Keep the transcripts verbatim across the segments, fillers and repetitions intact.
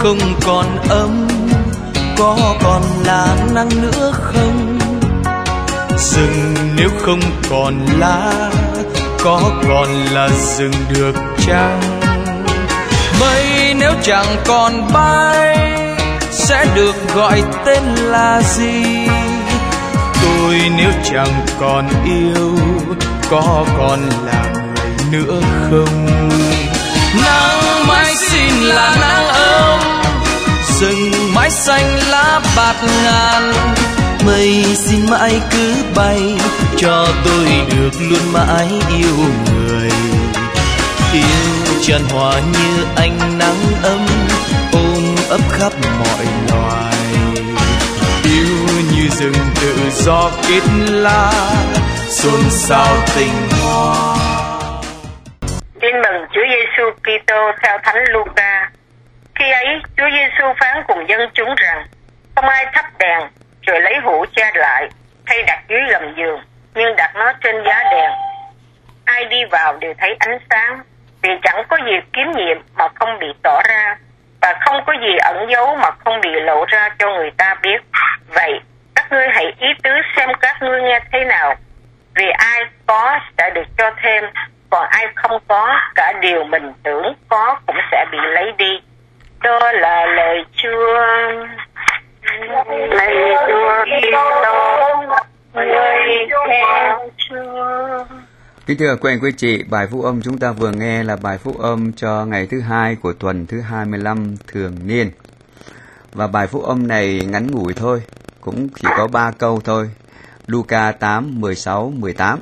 không còn ấm, có còn là nắng nữa không? Rừng nếu không còn lá, có còn là rừng được chăng? Mây nếu chẳng còn bay, sẽ được gọi tên là gì? Tôi nếu chẳng còn yêu, có còn là người nữa không? Nắng mãi xin là nắng ấm, rừng mãi xanh lá bạt ngàn. Mây xin mãi cứ bay, cho tôi được luôn mãi yêu người. Yêu tràn hòa như ánh nắng ấm, ôm ấp khắp mọi loài. Yêu như rừng tự do kết lá, xôn xao tình hoa. Tin mừng Chúa Giêsu Kitô theo Thánh Luca. Khi ấy, Chúa Giêsu phán cùng dân chúng rằng: không ai thắp đèn rồi lấy hũ che lại hay đặt dưới gầm giường, nhưng đặt nó trên giá đèn. Ai đi vào đều thấy ánh sáng, vì chẳng có gì kiếm nhiệm mà không bị tỏ ra, và không có gì ẩn giấu mà không bị lộ ra cho người ta biết. Vậy các ngươi hãy ý tứ xem các ngươi nghe thế nào, vì ai có sẽ được cho thêm, còn ai không có, cả điều mình tưởng có cũng sẽ bị lấy đi. Đó là lời Chúa. Lạy Chúa Kitô, người theo Chúa. Kính thưa quý anh quý chị, bài phúc âm chúng ta vừa nghe là bài phúc âm cho ngày thứ hai của tuần thứ hai mươi lăm thường niên. Và bài phúc âm này ngắn ngủi thôi, cũng chỉ có ba câu thôi. Luca tám, mười sáu, mười tám.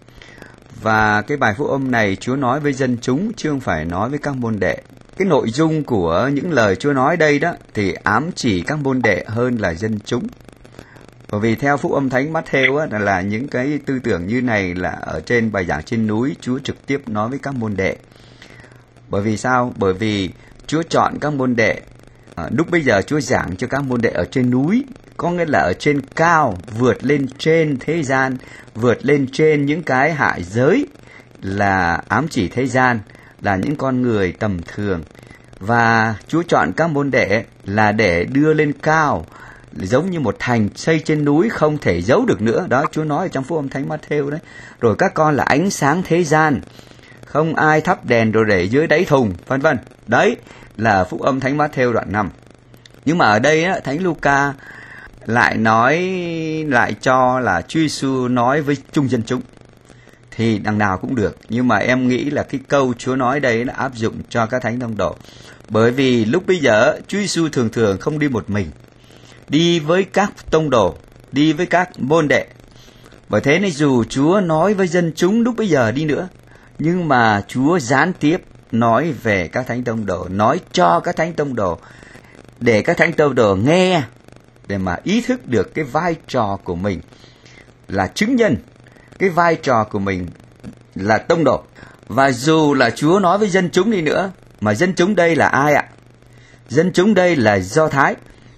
Và cái bài phúc âm này Chúa nói với dân chúng chứ không phải nói với các môn đệ. Cái nội dung của những lời Chúa nói đây đó thì ám chỉ các môn đệ hơn là dân chúng. Bởi vì theo phúc âm Thánh Matthew á, là những cái tư tưởng như này là ở trên bài giảng trên núi Chúa trực tiếp nói với các môn đệ. Bởi vì sao? Bởi vì Chúa chọn các môn đệ. À, lúc bây giờ Chúa giảng cho các môn đệ ở trên núi, có nghĩa là ở trên cao, vượt lên trên thế gian, vượt lên trên những cái hạ giới là ám chỉ thế gian, là những con người tầm thường. Và Chúa chọn các môn đệ là để đưa lên cao, giống như một thành xây trên núi không thể giấu được nữa. Đó Chúa nói ở trong phúc âm Thánh Matthew đấy. Rồi các con là ánh sáng thế gian, không ai thắp đèn rồi để dưới đáy thùng, vân vân. Đấy là phúc âm Thánh Matthew đoạn năm. Nhưng mà ở đây á, Thánh Luca lại nói lại cho là Chúa Giêsu nói với chung dân chúng. Thì đằng nào cũng được, nhưng mà em nghĩ là cái câu Chúa nói đây nó áp dụng cho các thánh tông đồ. Bởi vì lúc bây giờ Chúa Giêsu thường thường không đi một mình, đi với các tông đồ, đi với các môn đệ. Bởi thế nên dù Chúa nói với dân chúng lúc bây giờ đi nữa, nhưng mà Chúa gián tiếp nói về các thánh tông đồ, nói cho các thánh tông đồ, để các thánh tông đồ nghe, để mà ý thức được cái vai trò của mình là chứng nhân, cái vai trò của mình là tông đồ. Và dù là Chúa nói với dân chúng đi nữa, mà dân chúng đây là ai ạ? Dân chúng đây là Do Thái,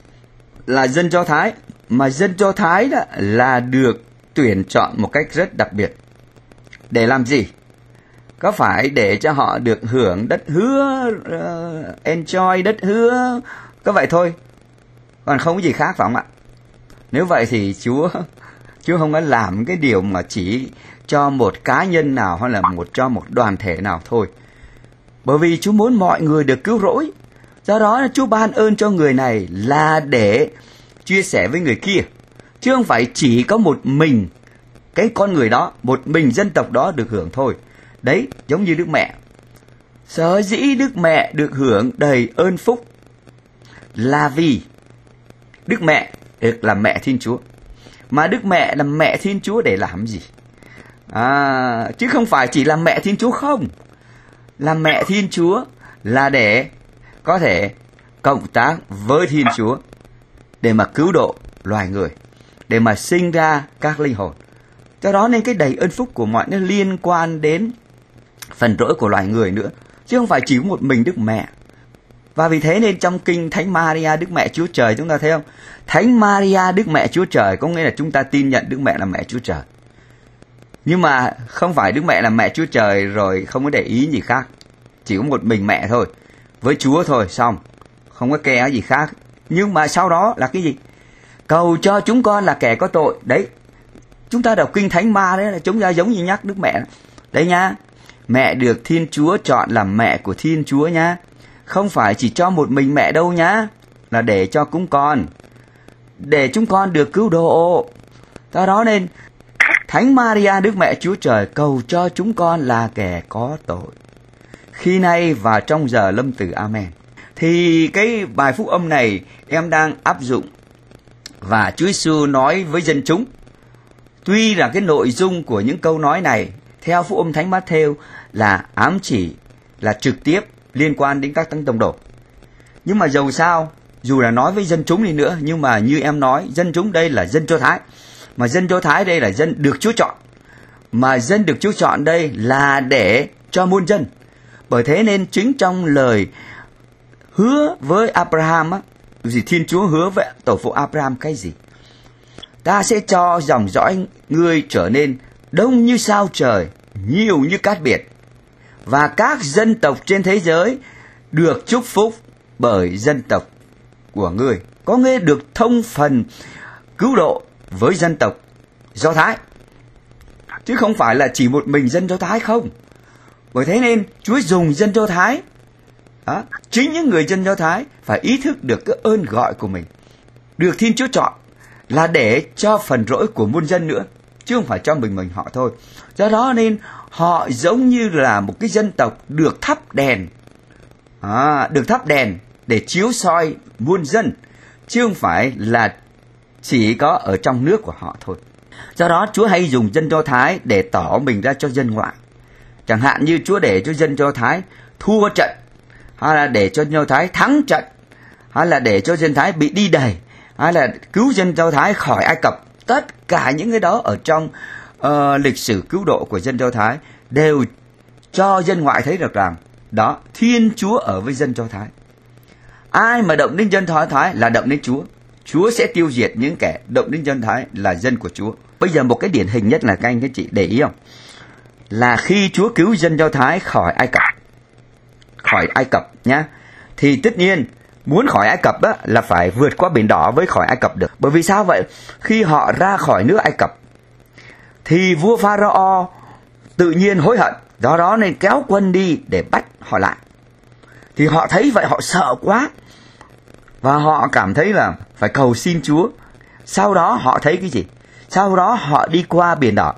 là dân Do Thái, mà dân Do Thái đó là được tuyển chọn một cách rất đặc biệt. Để làm gì? Có phải để cho họ được hưởng đất hứa, uh, enjoy đất hứa, có vậy thôi, còn không có gì khác phải không ạ? Nếu vậy thì Chúa Chúa không có làm cái điều mà chỉ cho một cá nhân nào hay là một cho một đoàn thể nào thôi. Bởi vì Chúa muốn mọi người được cứu rỗi. Do đó Chúa ban ơn cho người này là để chia sẻ với người kia, chứ không phải chỉ có một mình cái con người đó, một mình dân tộc đó được hưởng thôi. Đấy, giống như Đức Mẹ. Sở dĩ Đức Mẹ được hưởng đầy ơn phúc là vì Đức Mẹ được là mẹ Thiên Chúa. Mà Đức Mẹ là mẹ Thiên Chúa để làm gì? À, chứ không phải chỉ là mẹ Thiên Chúa không. Là mẹ Thiên Chúa là để có thể cộng tác với Thiên Chúa để mà cứu độ loài người, để mà sinh ra các linh hồn. Do đó nên cái đầy ơn phúc của mọi nó liên quan đến phần rỗi của loài người nữa, chứ không phải chỉ một mình Đức Mẹ. Và vì thế nên trong kinh Thánh Maria Đức Mẹ Chúa Trời, chúng ta thấy không? Thánh Maria Đức Mẹ Chúa Trời có nghĩa là chúng ta tin nhận Đức Mẹ là mẹ Chúa Trời. Nhưng mà không phải Đức Mẹ là mẹ Chúa Trời rồi không có để ý gì khác, chỉ có một mình mẹ thôi, với Chúa thôi, xong. không có kè gì khác. Nhưng mà sau đó là cái gì? Cầu cho chúng con là kẻ có tội. Đấy, chúng ta đọc kinh Thánh Ma đấy, là chúng ta giống như nhắc Đức Mẹ. Đấy nha, mẹ được Thiên Chúa chọn làm mẹ của Thiên Chúa nha. Không phải chỉ cho một mình mẹ đâu nhá, là để cho chúng con, để chúng con được cứu độ. Do đó nên Thánh Maria Đức Mẹ Chúa Trời cầu cho chúng con là kẻ có tội, khi nay và trong giờ lâm tử. Amen. Thì cái bài phúc âm này em đang áp dụng, và Chúa Giêsu nói với dân chúng. Tuy là cái nội dung của những câu nói này theo phúc âm Thánh Mát-thêu là ám chỉ, là trực tiếp liên quan đến các thánh tông đồ, nhưng mà dầu sao, dù là nói với dân chúng đi nữa, nhưng mà như em nói, dân chúng đây là dân Do Thái, mà dân Do Thái đây là dân được Chúa chọn, mà dân được Chúa chọn đây là để cho muôn dân. Bởi thế nên chính trong lời hứa với Abraham á, gì Thiên Chúa hứa với tổ phụ Abraham cái gì? Ta sẽ cho dòng dõi ngươi trở nên đông như sao trời, nhiều như cát biển, và các dân tộc trên thế giới được chúc phúc bởi dân tộc của ngươi. Có nghĩa được thông phần cứu độ với dân tộc Do Thái, chứ không phải là chỉ một mình dân Do Thái không. Bởi thế nên Chúa dùng dân Do Thái, đó, chính những người dân Do Thái phải ý thức được cái ơn gọi của mình, được Thiên Chúa chọn là để cho phần rỗi của muôn dân nữa, chứ không phải cho mình mình họ thôi. Do đó nên họ giống như là một cái dân tộc được thắp đèn, à, được thắp đèn để chiếu soi muôn dân, chứ không phải là chỉ có ở trong nước của họ thôi. Do đó Chúa hay dùng dân Do Thái để tỏ mình ra cho dân ngoại. Chẳng hạn như Chúa để cho dân Do Thái thua trận, hay là để cho dân Do Thái thắng trận, hay là để cho dân Thái bị đi đày, hay là cứu dân Do Thái khỏi Ai Cập. Tất cả những cái đó ở trong uh, lịch sử cứu độ của dân Do Thái đều cho dân ngoại thấy được rằng đó, Thiên Chúa ở với dân Do Thái. Ai mà động đến dân Do Thái là động đến Chúa. Chúa sẽ tiêu diệt những kẻ động đến dân Thái là dân của Chúa. Bây giờ một cái điển hình nhất là các anh các chị để ý không? Là khi Chúa cứu dân Do Thái khỏi Ai Cập, khỏi Ai Cập nhá, thì tất nhiên muốn khỏi Ai Cập á, là phải vượt qua biển đỏ với khỏi Ai Cập được. Bởi vì sao vậy? Khi họ ra khỏi nước Ai Cập thì vua Pharaoh tự nhiên hối hận, do đó nên kéo quân đi để bắt họ lại. Thì họ thấy vậy họ sợ quá, và họ cảm thấy là phải cầu xin Chúa. Sau đó họ thấy cái gì? Sau đó họ đi qua biển đỏ,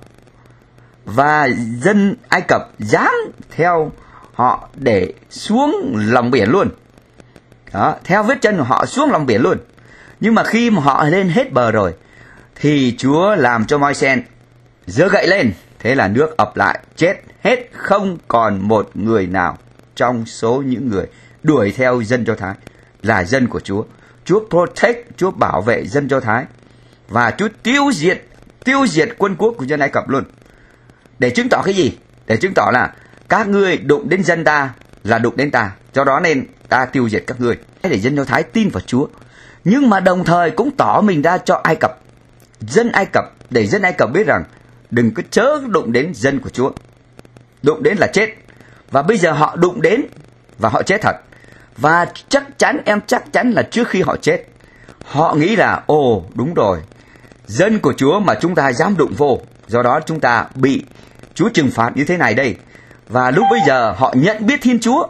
và dân Ai Cập dám theo họ để xuống lòng biển luôn. Đó, theo vết chân của họ xuống lòng biển luôn. Nhưng mà khi mà họ lên hết bờ rồi thì Chúa làm cho Môi-se giơ gậy lên, thế là nước ập lại, chết hết, không còn một người nào trong số những người đuổi theo dân Do Thái là dân của Chúa. Chúa protect, Chúa bảo vệ dân Do Thái, và Chúa tiêu diệt tiêu diệt quân quốc của dân Ai Cập luôn. Để chứng tỏ cái gì? Để chứng tỏ là các ngươi đụng đến dân ta là đụng đến ta, do đó nên ta tiêu diệt các ngươi. Để dân Do Thái tin vào Chúa, nhưng mà đồng thời cũng tỏ mình ra cho Ai Cập, dân Ai Cập, để dân Ai Cập biết rằng đừng có chớ đụng đến dân của Chúa, đụng đến là chết. Và bây giờ họ đụng đến và họ chết thật. Và chắc chắn, em chắc chắn là trước khi họ chết, họ nghĩ là ồ đúng rồi, dân của Chúa mà chúng ta dám đụng vô, do đó chúng ta bị Chúa trừng phạt như thế này đây. Và lúc bây giờ họ nhận biết Thiên Chúa,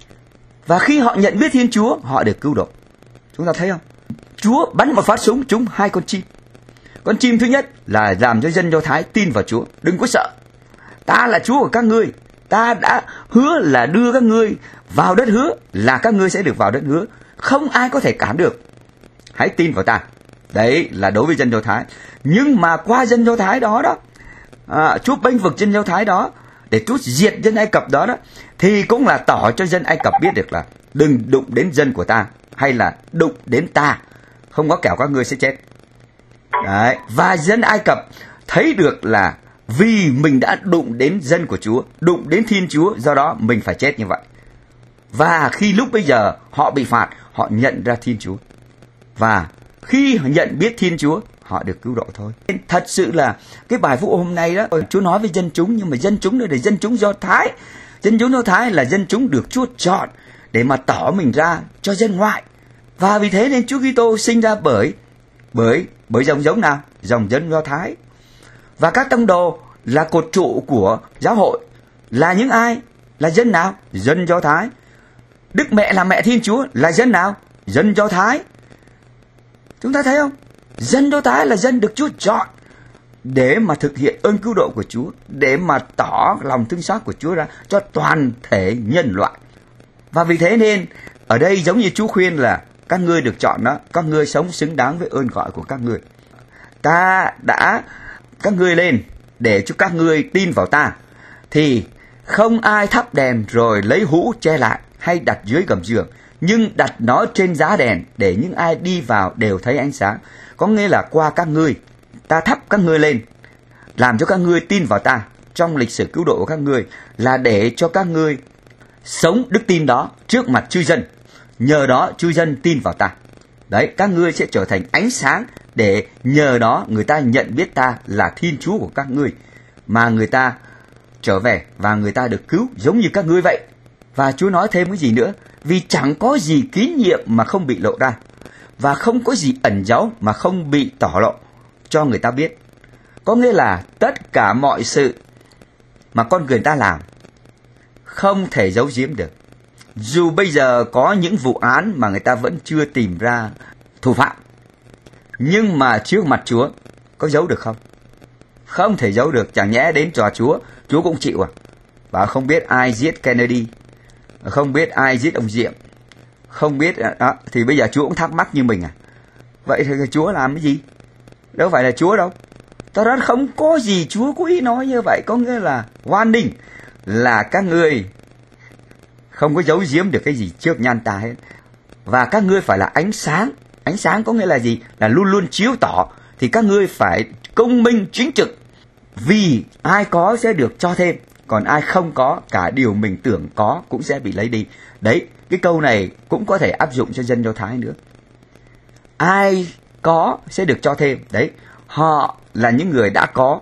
và khi họ nhận biết Thiên Chúa, họ được cứu độ. Chúng ta thấy không? Chúa bắn một phát súng trúng hai con chim. Con chim thứ nhất là làm cho dân Do Thái tin vào Chúa. Đừng có sợ, ta là Chúa của các ngươi, ta đã hứa là đưa các ngươi vào đất hứa, là các ngươi sẽ được vào đất hứa, không ai có thể cản được. Hãy tin vào ta. Đấy là đối với dân Do Thái. Nhưng mà qua dân Do Thái đó đó, à, Chúa bênh vực dân Do Thái đó để Chúa diệt dân Ai Cập đó đó, thì cũng là tỏ cho dân Ai Cập biết được là đừng đụng đến dân của ta, hay là đụng đến ta, không có kẻo các ngươi sẽ chết. Đấy. Và dân Ai Cập thấy được là vì mình đã đụng đến dân của Chúa, đụng đến Thiên Chúa, do đó mình phải chết như vậy. Và khi lúc bây giờ họ bị phạt, họ nhận ra Thiên Chúa, và khi họ nhận biết Thiên Chúa, họ được cứu độ thôi. Thật sự là cái bài phúc hôm nay đó, Chúa nói với dân chúng, nhưng mà dân chúng đây là dân chúng Do Thái. Dân chúng Do Thái là dân chúng được Chúa chọn để mà tỏ mình ra cho dân ngoại. Và vì thế nên Chúa Kitô sinh ra bởi bởi bởi dòng giống nào? Dòng dân Do Thái. Và các tông đồ là cột trụ của giáo hội là những ai? Là dân nào? Dân Do Thái. Đức Mẹ là mẹ Thiên Chúa là dân nào? Dân Do Thái. Chúng ta thấy không? Dân Do Thái là dân được Chúa chọn để mà thực hiện ơn cứu độ của Chúa, để mà tỏ lòng thương xót của Chúa ra cho toàn thể nhân loại. Và vì thế nên ở đây giống như Chúa khuyên là các ngươi được chọn đó, các ngươi sống xứng đáng với ơn gọi của các ngươi. Ta đã các ngươi lên để cho các ngươi tin vào ta, thì không ai thắp đèn rồi lấy hũ che lại hay đặt dưới gầm giường, nhưng đặt nó trên giá đèn để những ai đi vào đều thấy ánh sáng. Có nghĩa là qua các ngươi, ta thắp các ngươi lên, làm cho các ngươi tin vào ta trong lịch sử cứu độ của các ngươi, là để cho các ngươi sống đức tin đó trước mặt chư dân. Nhờ đó chư dân tin vào ta. Đấy, các ngươi sẽ trở thành ánh sáng để nhờ đó người ta nhận biết ta là Thiên Chúa của các ngươi, mà người ta trở về và người ta được cứu giống như các ngươi vậy. Và Chúa nói thêm cái gì nữa? Vì chẳng có gì kín nhiệm mà không bị lộ ra, và không có gì ẩn giấu mà không bị tỏ lộ cho người ta biết. Có nghĩa là tất cả mọi sự mà con người ta làm không thể giấu giếm được. Dù bây giờ có những vụ án mà người ta vẫn chưa tìm ra thủ phạm, nhưng mà trước mặt Chúa có giấu được không? Không thể giấu được. Chẳng nhẽ đến trò Chúa, Chúa cũng chịu à? Và không biết ai giết Kennedy, không biết ai giết ông Diệm, không biết đó, thì bây giờ Chúa cũng thắc mắc như mình à? Vậy thì Chúa làm cái gì? Đâu phải là Chúa đâu. Thật ra không có gì Chúa có ý nói như vậy. Có nghĩa là warning là các ngươi không có giấu giếm được cái gì trước nhan ta hết. Và các ngươi phải là ánh sáng. Ánh sáng có nghĩa là gì? Là luôn luôn chiếu tỏ. Thì các ngươi phải công minh chính trực. Vì ai có sẽ được cho thêm, còn ai không có, cả điều mình tưởng có cũng sẽ bị lấy đi. Đấy, cái câu này cũng có thể áp dụng cho dân Do Thái nữa. Ai có sẽ được cho thêm. Đấy, họ là những người đã có,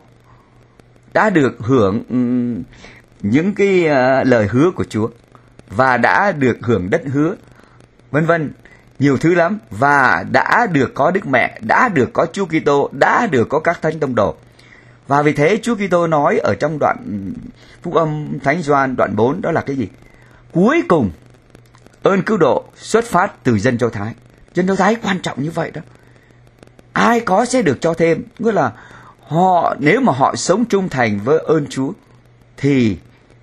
đã được hưởng um, những cái uh, lời hứa của Chúa, và đã được hưởng đất hứa, vân vân, nhiều thứ lắm, và đã được có Đức Mẹ, đã được có Chúa Kitô, đã được có các thánh tông đồ. Và vì thế Chúa Kitô nói ở trong đoạn Phúc âm Thánh Gioan đoạn bốn, đó là cái gì? Cuối cùng ơn cứu độ xuất phát từ dân Do Thái. Dân Do Thái quan trọng như vậy đó. Ai có sẽ được cho thêm. Nghĩa là họ, nếu mà họ sống trung thành với ơn Chúa, thì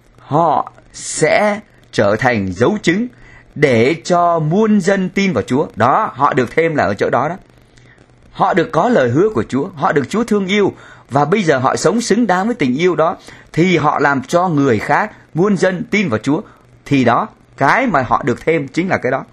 họ sẽ trở thành dấu chứng để cho muôn dân tin vào Chúa. Đó, họ được thêm là ở chỗ đó đó. Họ được có lời hứa của Chúa, họ được Chúa thương yêu, và bây giờ họ sống xứng đáng với tình yêu đó, thì họ làm cho người khác, muôn dân tin vào Chúa. Thì đó, cái mà họ được thêm chính là cái đó.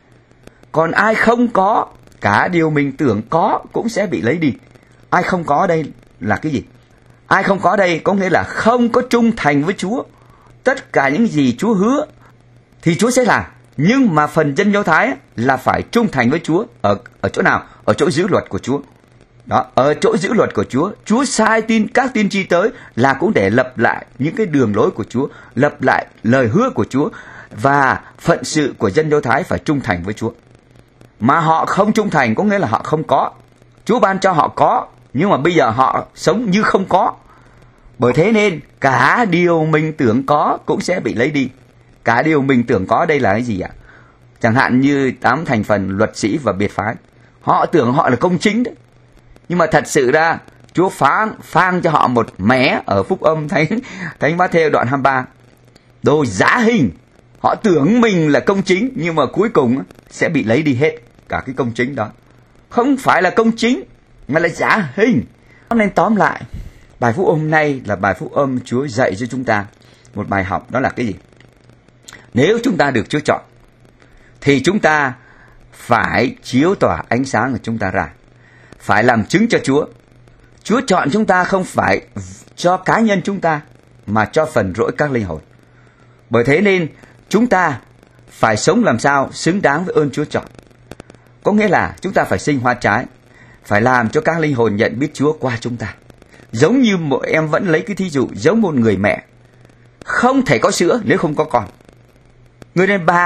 Còn ai không có, cả điều mình tưởng có cũng sẽ bị lấy đi. Ai không có đây là cái gì? Ai không có đây có nghĩa là không có trung thành với Chúa. Tất cả những gì Chúa hứa thì Chúa sẽ làm. Nhưng mà phần dân Do Thái là phải trung thành với Chúa. Ở, ở chỗ nào? Ở chỗ giữ luật của Chúa. Đó, ở chỗ giữ luật của Chúa. Chúa sai tin các tiên tri tới là cũng để lập lại những cái đường lối của Chúa, lập lại lời hứa của Chúa. Và phận sự của dân Do Thái phải trung thành với Chúa. Mà họ không trung thành có nghĩa là họ không có. Chúa ban cho họ có, nhưng mà bây giờ họ sống như không có. Bởi thế nên cả điều mình tưởng có cũng sẽ bị lấy đi. Cả điều mình tưởng có đây là cái gì ạ? Chẳng hạn như tám thành phần luật sĩ và biệt phái. Họ tưởng họ là công chính đấy. Nhưng mà thật sự ra Chúa phán phang cho họ một mé ở Phúc âm Thánh Thánh Mát-thêu đoạn hai mươi ba. Đồ giả hình. Họ tưởng mình là công chính, nhưng mà cuối cùng sẽ bị lấy đi hết cả cái công chính đó. Không phải là công chính, mà là giả hình. Nên tóm lại, bài phúc âm hôm nay là bài phúc âm Chúa dạy cho chúng ta một bài học, đó là cái gì? Nếu chúng ta được Chúa chọn, thì chúng ta phải chiếu tỏa ánh sáng của chúng ta ra, phải làm chứng cho Chúa. Chúa chọn chúng ta không phải cho cá nhân chúng ta, mà cho phần rỗi các linh hồn. Bởi thế nên chúng ta phải sống làm sao xứng đáng với ơn Chúa chọn. Có nghĩa là chúng ta phải sinh hoa trái, phải làm cho các linh hồn nhận biết Chúa qua chúng ta. Giống như một, em vẫn lấy cái thí dụ, giống một người mẹ không thể có sữa nếu không có con. Người đàn bà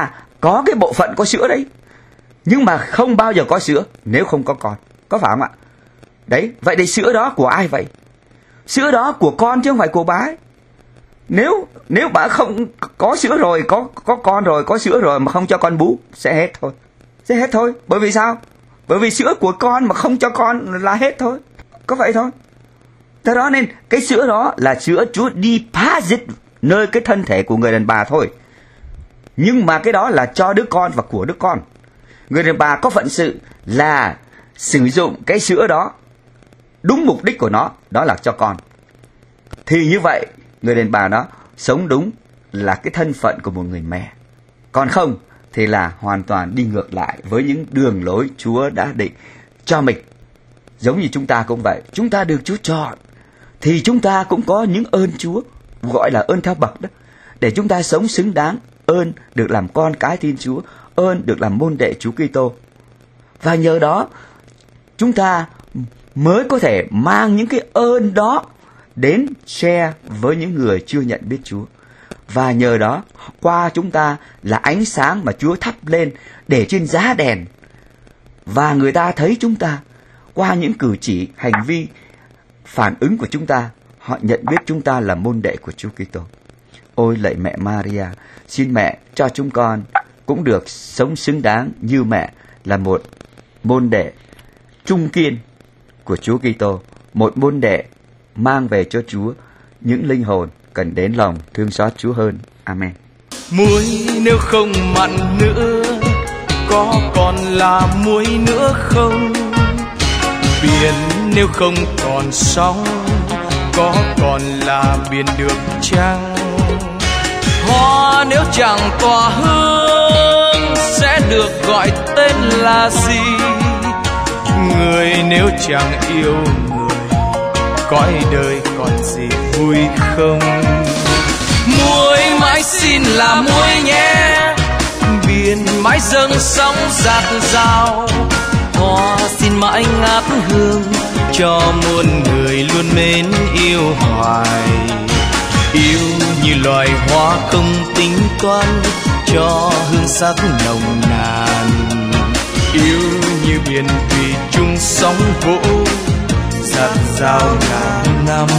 có cái bộ phận có sữa đấy, nhưng mà không bao giờ có sữa nếu không có con. Có phải không ạ? Đấy, vậy thì sữa đó của ai vậy? Sữa đó của con chứ không phải của bà ấy. Nếu nếu bà không có sữa rồi, có có con rồi, có sữa rồi mà không cho con bú, sẽ hết thôi. Sẽ hết thôi. Bởi vì sao? Bởi vì sữa của con mà không cho con là hết thôi. Có vậy thôi. Thế đó nên cái sữa đó là sữa Chúa deposit nơi cái thân thể của người đàn bà thôi. Nhưng mà cái đó là cho đứa con và của đứa con. Người đàn bà có phận sự là sử dụng cái sữa đó đúng mục đích của nó, đó là cho con. Thì như vậy người đàn bà đó sống đúng là cái thân phận của một người mẹ. Còn không thì là hoàn toàn đi ngược lại với những đường lối Chúa đã định cho mình. Giống như chúng ta cũng vậy, chúng ta được Chúa chọn thì chúng ta cũng có những ơn Chúa, gọi là ơn theo bậc đó, để chúng ta sống xứng đáng, ơn được làm con cái Thiên Chúa, ơn được làm môn đệ Chúa Kitô. Và nhờ đó chúng ta mới có thể mang những cái ơn đó đến share với những người chưa nhận biết Chúa. Và nhờ đó qua chúng ta là ánh sáng mà Chúa thắp lên để trên giá đèn, và người ta thấy chúng ta qua những cử chỉ, hành vi, phản ứng của chúng ta, họ nhận biết chúng ta là môn đệ của Chúa Kitô. Ôi lạy mẹ Maria, xin mẹ cho chúng con cũng được sống xứng đáng như mẹ là một môn đệ trung kiên của Chúa Kitô, một môn đệ mang về cho Chúa những linh hồn cần đến lòng thương xót Chúa hơn. Amen. Muối nếu không mặn nữa, có còn là muối nữa không? Biển nếu không còn sóng, có còn là biển được chăng? Hoa nếu chẳng tỏa hương, sẽ được gọi tên là gì? Người nếu chẳng yêu người, cõi đời còn gì vui không? Muối mãi xin là muối nhé, biển mãi dâng sóng dạt dào. Hoa xin mãi ngát hương, cho muôn người luôn mến yêu hoài. Yêu như loài hoa không tính toán, cho hương sắc nồng nàn. Yêu như biển thủy chung sóng vỗ, dạt dào ngàn năm.